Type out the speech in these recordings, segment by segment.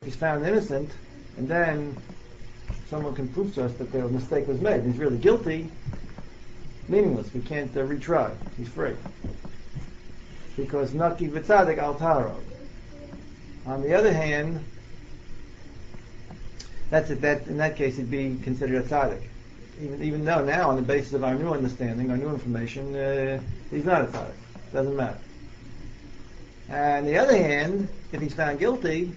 he's found innocent, and then someone can prove to us that the mistake was made, and he's really guilty, meaningless. We can't retry. He's free. Because Naki v'tzadik al taro. On the other hand, in that case it'd be considered a tzaddik. Even though now, on the basis of our new understanding, our new information, he's not a tzaddik. Doesn't matter. On the other hand, if he's found guilty,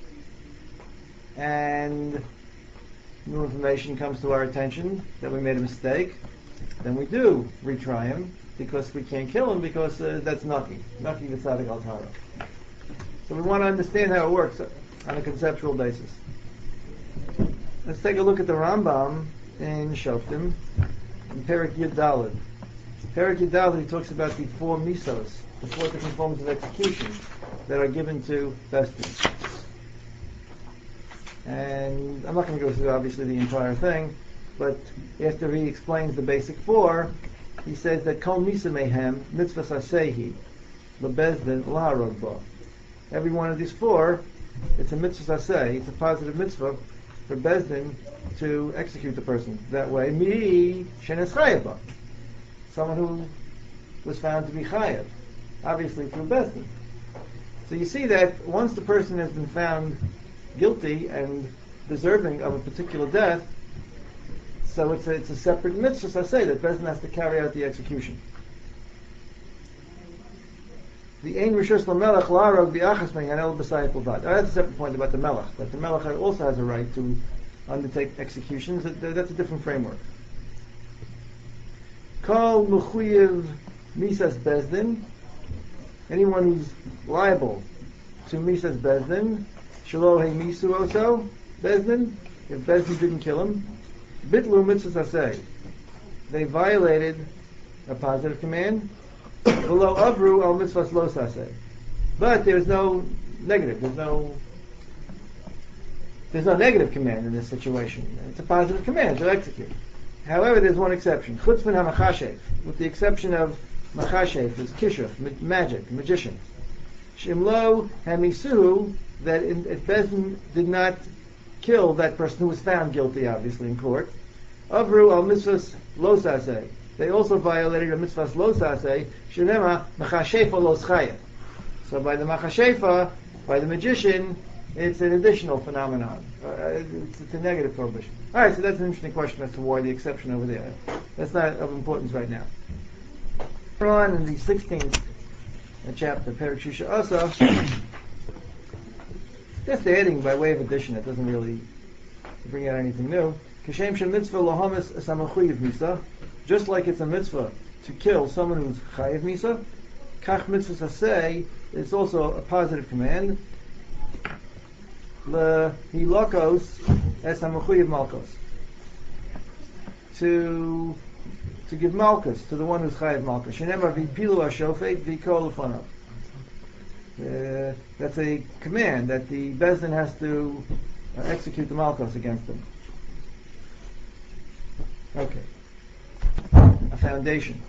and new information comes to our attention that we made a mistake, then we do retry him, because we can't kill him, because that's Naki v'tzadik al taro. So we want to understand how it works on a conceptual basis. Let's take a look at the Rambam in Shoftim, in Perek Yud Daled. Perek Yud Daled, he talks about the 4 misos, the 4 different forms of execution that are given to Bestin. And I'm not going to go through, obviously, the entire thing, but after he explains the basic 4, he says that Kol Misa Mehem, Mitzvah Sasehi, Lebezdin, Laharog Bo. Every one of these 4, it's a mitzvah saseh, it's a positive mitzvah for Bezdin to execute the person. That way, mi shenes chayav, someone who was found to be chayav, obviously through Bezdin. So you see that once the person has been found guilty and deserving of a particular death, so it's a separate mitzvah saseh that Bezdin has to carry out the execution. The Ein Rishus LaMelech Larog B'Achas Me'Yanel B'Sayif B'Vad. That's a separate point about the Melech. That the Melech also has a right to undertake executions. That's a different framework. Kol Mechuyev Misas Bezdin. Anyone who's liable to Misas Bezdin, Shelo He Misu Oso Bezdin. If Bezdin didn't kill him, Bitlu Mitzvah Saseh. They violated a positive command. Below Avru al Mitzvahs Lo Saseh. But there's no negative. There's no negative command in this situation. It's a positive command to execute. However, there's one exception. Chutz min ha-machashev, with the exception of machashev, is kishuf, magic, magician. Shimlo hamisuhu, that if Bezdin did not kill that person who was found guilty, obviously, in court, Avru al Mitzvahs Lo Saseh. They also violated a mitzvahs lo saseh, shenema machashefa lo schayah. So by the machashefa, by the magician, it's an additional phenomenon. It's a negative prohibition. All right, so that's an interesting question as to why the exception over there. That's not of importance right now. We're on in the 16th chapter, Perek Shisha Asa. Just adding by way of addition, it doesn't really bring out anything new. Kashem shem mitzvah lohamis samachuyev misa. Just like it's a mitzvah to kill someone who's chayiv misa, kach mitzvah saseh, it's also a positive command. Hilakos es hamechuyev malkos, to give malchus to the one who's chayiv malchus. Shenemar v'pilu hashofet v'kol lefanav. That's a command that the bezdin has to execute the malchus against them. Okay. A foundation.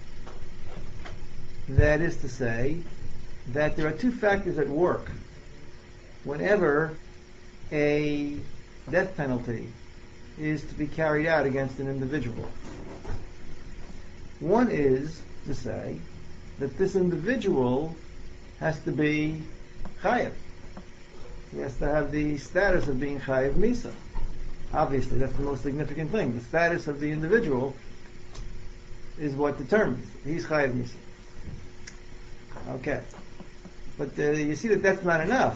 That is to say that there are 2 factors at work whenever a death penalty is to be carried out against an individual. One is to say that this individual has to be chayiv. He has to have the status of being chayiv misa. Obviously, that's the most significant thing. The status of the individual is what determines. He's chayiv misa. Okay. But you see that that's not enough.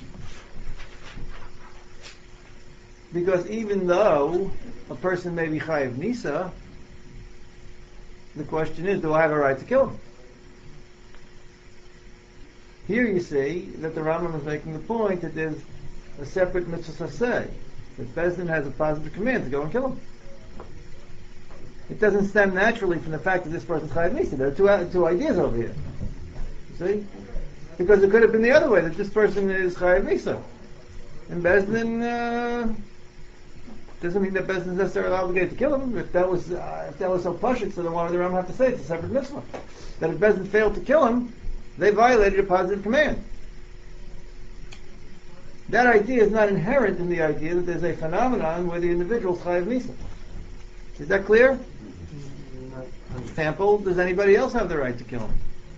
Because even though a person may be chayiv misa, the question is, do I have a right to kill him? Here you see that the Rambam is making the point that there's a separate mitzvah saseh, that Bezdin has a positive command to go and kill him. It doesn't stem naturally from the fact that this person's chayiv misa. There are two ideas over here. You see? Because it could have been the other way, that this person is chayiv misa. And Bezdin doesn't mean that Bezdin is necessarily obligated to kill him. If that was so pashut, so then why would the Rambam have to say it's a separate mitzvah? That if Bezdin failed to kill him, they violated a positive command. That idea is not inherent in the idea that there's a phenomenon where the individual is chayav misa. Is that clear? For example, does anybody else have the right to kill him?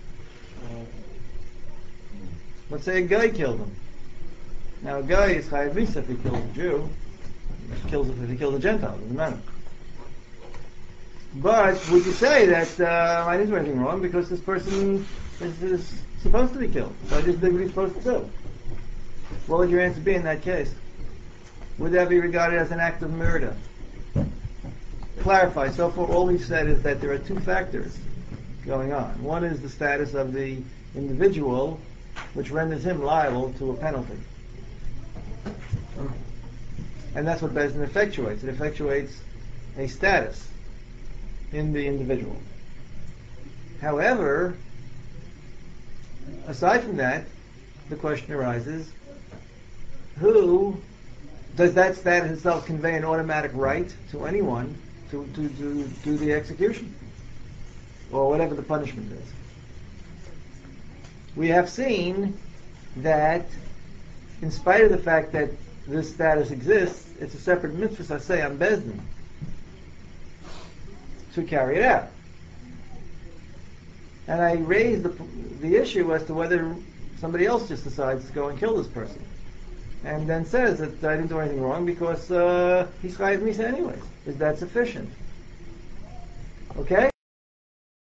Let's say a guy killed him. Now a guy is chayav misa if he kills a Jew. If he kills a Gentile, doesn't matter. But would you say that I didn't do anything wrong because this person is supposed to be killed? So I just did what he's supposed to do. What would your answer be in that case? Would that be regarded as an act of murder? Clarify. So far, all we've said is that there are two factors going on. One is the status of the individual, which renders him liable to a penalty. And that's what Bezdin effectuates. It effectuates a status in the individual. However, aside from that, the question arises, who does that status itself convey an automatic right to anyone to do the execution or whatever the punishment is? We have seen that in spite of the fact that this status exists, it's a separate mitzvah say on Bezdin to carry it out. And I raised the issue as to whether somebody else just decides to go and kill this person, and then says that I didn't do anything wrong because he's chayav misa anyways. Is that sufficient? Okay?